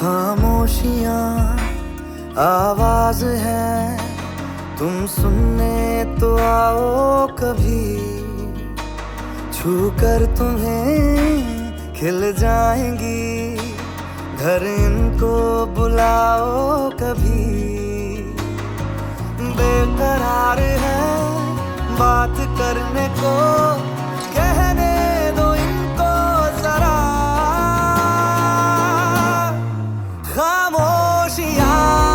खामोशियाँ आवाज है, तुम सुनने तो आओ कभी। छू कर तुम्हें खिल जाएंगी, घर इनको बुलाओ कभी। बेकरार है बात करने को, कहने दो इनको जरा। खामोशियाँ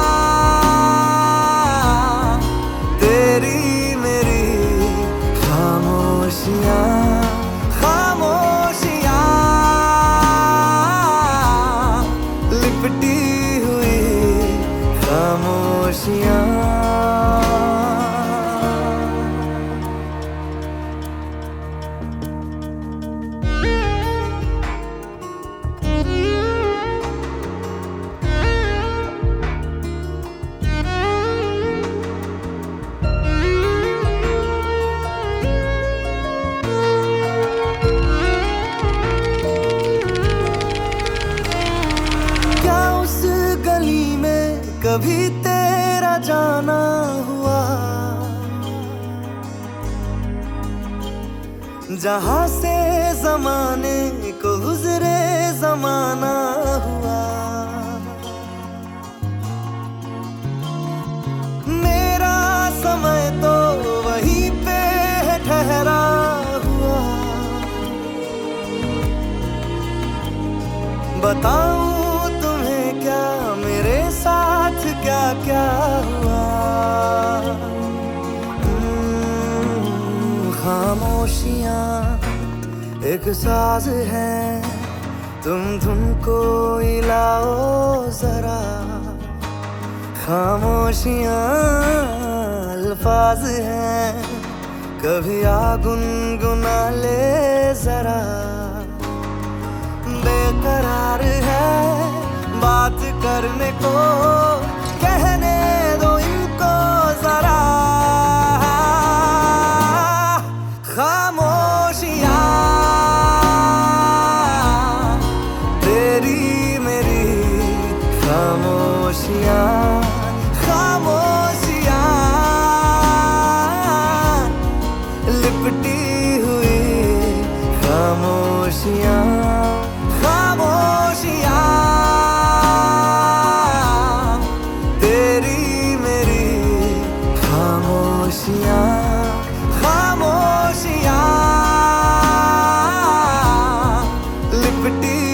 तेरी मेरी खामोशियाँ, खामोशियाँ लिपटी हुई खामोशियाँ। कभी तेरा जाना हुआ, जहां से जमाने को गुजरे जमाना हुआ। मेरा समय तो वहीं पे है ठहरा हुआ। बताऊं तुम्हें क्या मेरे साथ क्या क्या हुआ। खामोशियाँ एक साज है, तुम धुन को हिलाओ जरा। खामोशियाँ अल्फाज हैं, कभी आ गुनगुना ले जरा। बेकरार है बात करने को, कहने दो इनको जरा। खामोशियाँ तेरी मेरी खामोशियाँ, खामोशियाँ लिपटी हुई खामोशियाँ, खामोशियाँ तेरी मेरी खामोशियाँ, खामोशियाँ लिपटी